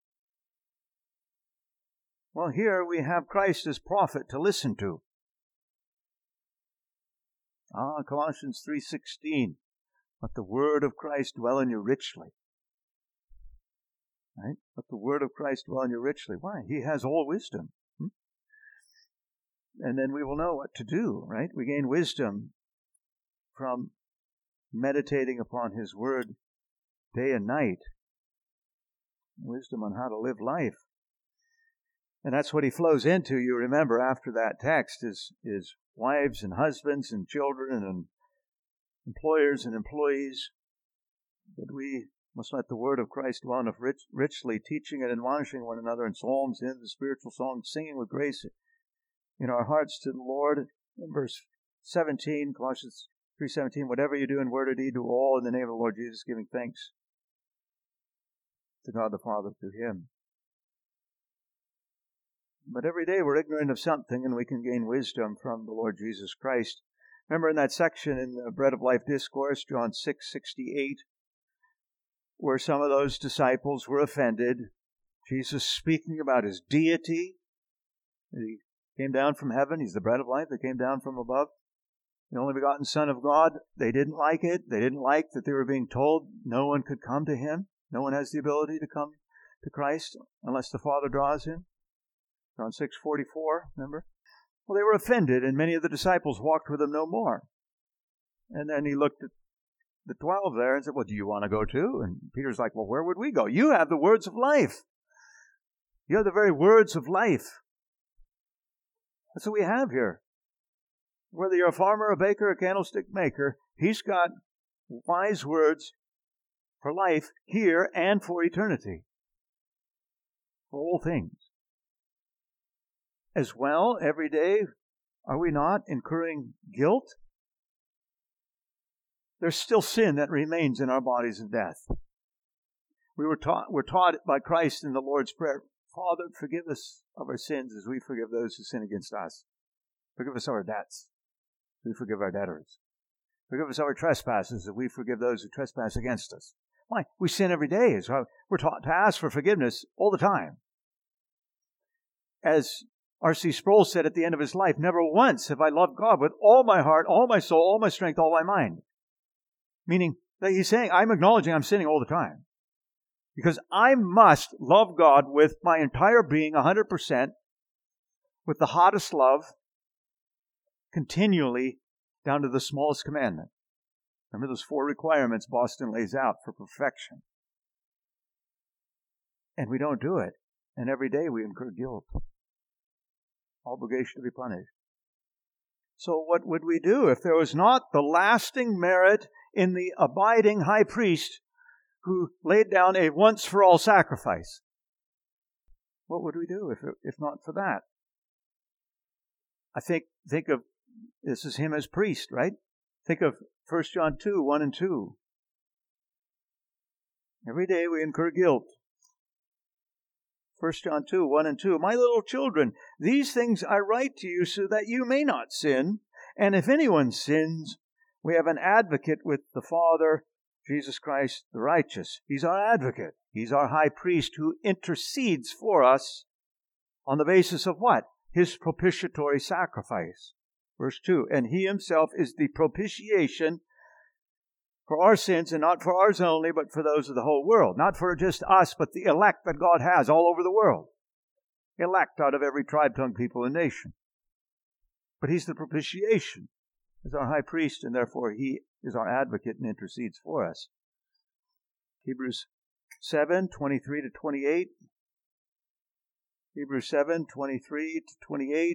Well, here we have Christ as prophet to listen to. Ah, Colossians three sixteen. Let the word of Christ dwell in you richly. Right? Let the word of Christ dwell in you richly. Why? He has all wisdom. Hmm? And then we will know what to do, right? We gain wisdom from meditating upon his word day and night. Wisdom on how to live life. And that's what he flows into, you remember, after that text, is, is wives and husbands and children and employers and employees. That we must let the word of Christ dwell in us rich, richly, teaching and admonishing one another in psalms, hymns, spiritual songs, singing with grace in our hearts to the Lord. In verse seventeen, Colossians three seventeen, whatever you do in word or deed, do all in the name of the Lord Jesus, giving thanks to God the Father through Him. But every day we're ignorant of something, and we can gain wisdom from the Lord Jesus Christ. Remember in that section in the Bread of Life Discourse, John six sixty-eight, where some of those disciples were offended. Jesus speaking about His deity. He came down from heaven. He's the bread of life that came down from above. The only begotten Son of God. They didn't like it. They didn't like that they were being told no one could come to Him. No one has the ability to come to Christ unless the Father draws him. John six forty-four, remember? Well, they were offended, and many of the disciples walked with Him no more. And then He looked at the twelve there and said, well, do you want to go too? And Peter's like, well, where would we go? You have the words of life. You have the very words of life. That's what we have here. Whether you're a farmer, a baker, a candlestick maker, He's got wise words for life here and for eternity. For all things. As well, every day, are we not incurring guilt? There's still sin that remains in our bodies of death. We were taught, we're taught by Christ in the Lord's Prayer, Father, forgive us of our sins as we forgive those who sin against us. Forgive us our debts. We forgive our debtors. Forgive us our trespasses as we forgive those who trespass against us. Why? We sin every day. So we're taught to ask for forgiveness all the time. As R C Sproul said at the end of his life, never once have I loved God with all my heart, all my soul, all my strength, all my mind. Meaning that he's saying, I'm acknowledging I'm sinning all the time. Because I must love God with my entire being, one hundred percent, with the hottest love, continually, down to the smallest commandment. Remember those four requirements Boston lays out for perfection. And we don't do it. And every day we incur guilt. Obligation to be punished. So what would we do if there was not the lasting merit in the abiding high priest who laid down a once-for-all sacrifice? What would we do if, if not for that? I think, think of, this is Him as priest, right? Think of First John two, one and two. Every day we incur guilt. First John two, one and two. My little children, these things I write to you so that you may not sin. And if anyone sins, we have an advocate with the Father, Jesus Christ the righteous. He's our advocate. He's our high priest who intercedes for us on the basis of what? His propitiatory sacrifice. Verse two, and He Himself is the propitiation for our sins, and not for ours only, but for those of the whole world. Not for just us, but the elect that God has all over the world. Elect out of every tribe, tongue, people, and nation. But He's the propitiation. He's our high priest, and therefore He is our advocate and intercedes for us. Hebrews seven, twenty-three to twenty-eight. Hebrews seven, twenty-three to twenty-eight.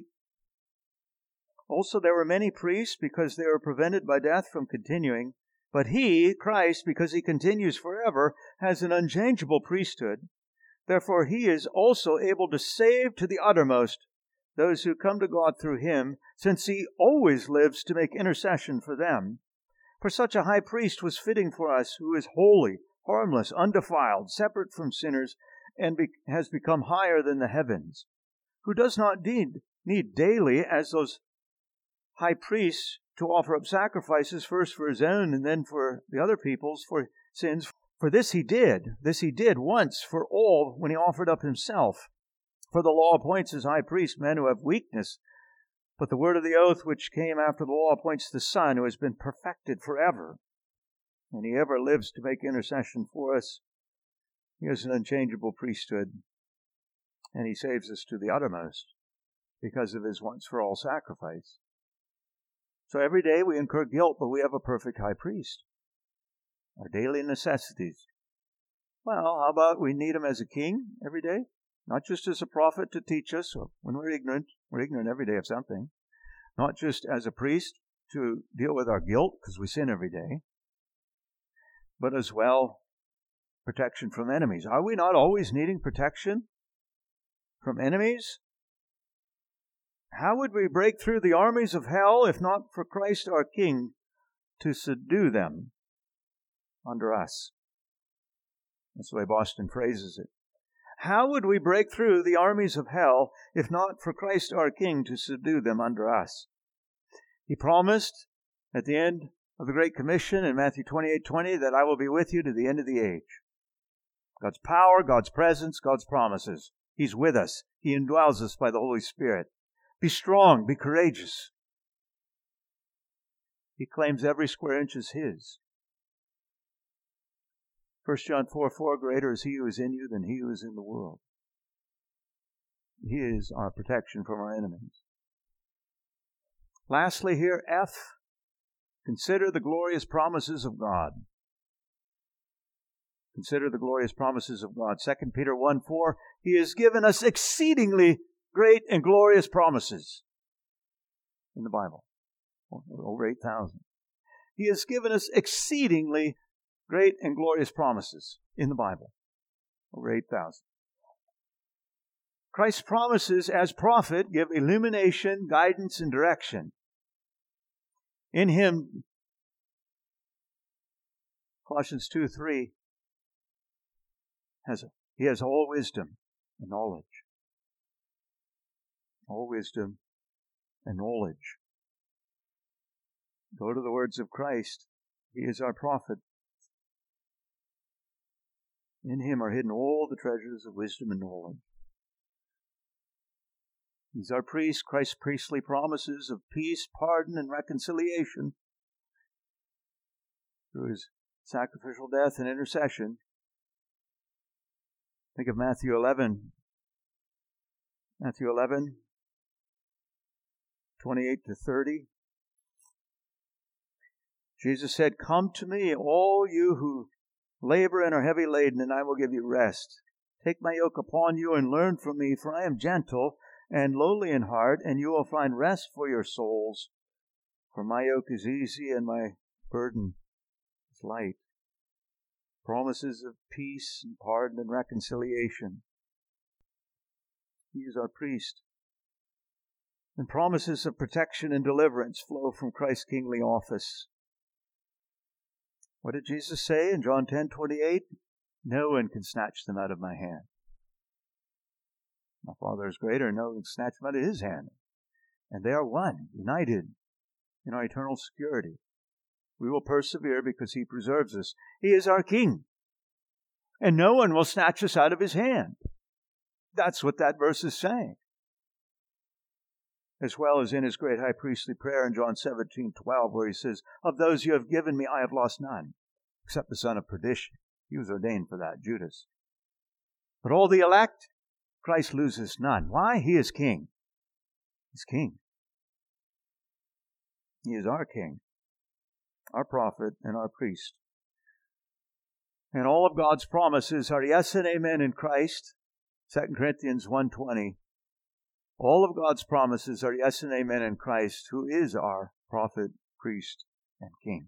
Also there were many priests, because they were prevented by death from continuing. But He, Christ, because He continues forever, has an unchangeable priesthood. Therefore He is also able to save to the uttermost those who come to God through Him, since He always lives to make intercession for them. For such a high priest was fitting for us, who is holy, harmless, undefiled, separate from sinners, and be- has become higher than the heavens, who does not need, need daily, as those high priests, to offer up sacrifices, first for His own and then for the other people's, for sins. For this He did. This He did once for all when He offered up Himself. For the law appoints as high priests men who have weakness. But the word of the oath which came after the law appoints the Son, who has been perfected forever. And He ever lives to make intercession for us. He has an unchangeable priesthood. And He saves us to the uttermost because of His once-for-all sacrifice. So every day we incur guilt, but we have a perfect high priest. Our daily necessities. Well, how about we need Him as a king every day? Not just as a prophet to teach us when we're ignorant. We're ignorant every day of something. Not just as a priest to deal with our guilt, because we sin every day. But as well, protection from enemies. Are we not always needing protection from enemies? How would we break through the armies of hell if not for Christ our King to subdue them under us. That's the way Boston phrases it. How would we break through the armies of hell if not for Christ our King to subdue them under us? He promised at the end of the Great Commission in Matthew twenty-eight twenty that I will be with you to the end of the age. God's power, God's presence, God's promises. He's with us. He indwells us by the Holy Spirit. Be strong, be courageous. He claims every square inch is His. First John four four, greater is He who is in you than he who is in the world. He is our protection from our enemies. Lastly here, F, consider the glorious promises of God. Consider the glorious promises of God. Second Peter one four, He has given us exceedingly great and glorious promises in the Bible. Over eight thousand. He has given us exceedingly great and glorious promises in the Bible. Over eight thousand. Christ's promises as prophet give illumination, guidance, and direction. In Him, Colossians two three, has, He has all wisdom and knowledge. All wisdom and knowledge. Go to the words of Christ. He is our prophet. In Him are hidden all the treasures of wisdom and knowledge. He's our priest. Christ's priestly promises of peace, pardon, and reconciliation through His sacrificial death and intercession. Think of Matthew eleven. Matthew eleven, twenty-eight to thirty. Jesus said, "Come to me, all you who labor and are heavy laden, and I will give you rest. Take my yoke upon you and learn from me, for I am gentle and lowly in heart, and you will find rest for your souls. For my yoke is easy and my burden is light." Promises of peace and pardon and reconciliation. He is our priest. And promises of protection and deliverance flow from Christ's kingly office. What did Jesus say in John ten twenty-eight? No one can snatch them out of my hand. My Father is greater, and no one can snatch them out of His hand. And they are one, united in our eternal security. We will persevere because He preserves us. He is our King. And no one will snatch us out of His hand. That's what that verse is saying. As well as in His great high priestly prayer in John seventeen twelve, where He says, "Of those you have given me, I have lost none, except the son of perdition." He was ordained for that, Judas. But all the elect, Christ loses none. Why? He is King. He's King. He is our King, our prophet, and our priest. And all of God's promises are yes and amen in Christ. Second Corinthians one twenty. All of God's promises are yes and amen in Christ, who is our prophet, priest, and King.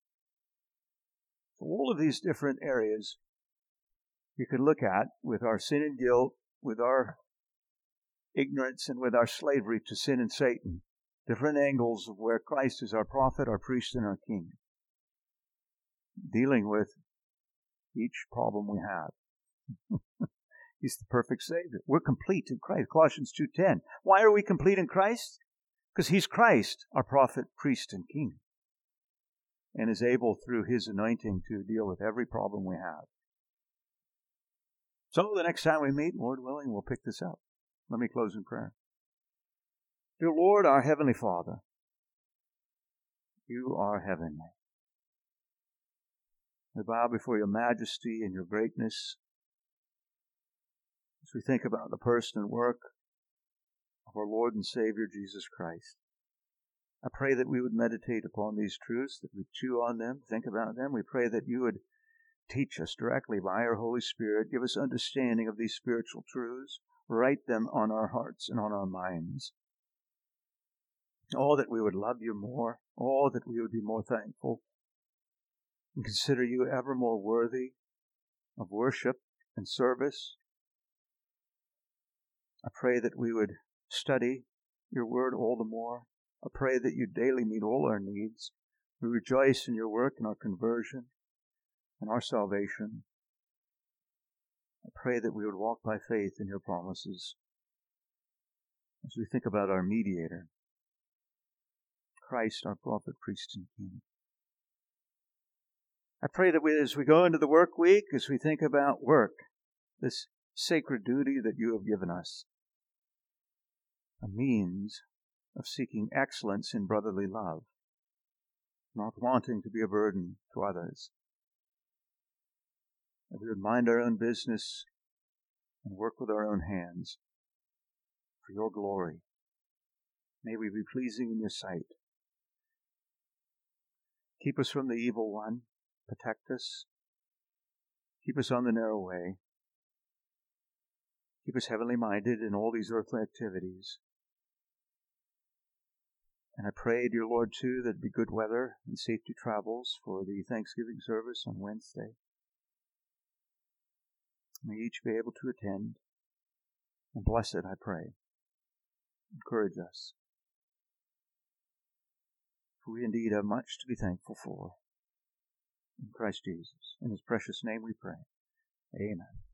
So all of these different areas you can look at with our sin and guilt, with our ignorance, and with our slavery to sin and Satan. Different angles of where Christ is our prophet, our priest, and our King. Dealing with each problem we have. He's the perfect Savior. We're complete in Christ. Colossians two ten. Why are we complete in Christ? Because He's Christ, our prophet, priest, and King. And is able through His anointing to deal with every problem we have. So the next time we meet, Lord willing, we'll pick this up. Let me close in prayer. Dear Lord, our Heavenly Father, You are heavenly. We bow before Your majesty and Your greatness as we think about the person and work of our Lord and Savior, Jesus Christ. I pray that we would meditate upon these truths, that we'd chew on them, think about them. We pray that You would teach us directly by Your Holy Spirit, give us understanding of these spiritual truths, write them on our hearts and on our minds. Oh, that we would love You more, oh, that we would be more thankful, and consider You ever more worthy of worship and service. I pray that we would study Your Word all the more. I pray that You daily meet all our needs. We rejoice in your work and our conversion and our salvation. I pray that we would walk by faith in your promises as we think about our mediator, Christ, our prophet, priest, and king. I pray that we, as we go into the work week, as we think about work, this sacred duty that you have given us, a means of seeking excellence in brotherly love, not wanting to be a burden to others, that we would mind our own business and work with our own hands for your glory. May we be pleasing in your sight. Keep us from the evil one. Protect us. Keep us on the narrow way. Keep us heavenly minded in all these earthly activities. And I pray, dear Lord, too, that it be good weather and safety travels for the Thanksgiving service on Wednesday. May each be able to attend. And bless it, I pray. Encourage us. For we indeed have much to be thankful for. In Christ Jesus. In his precious name we pray. Amen.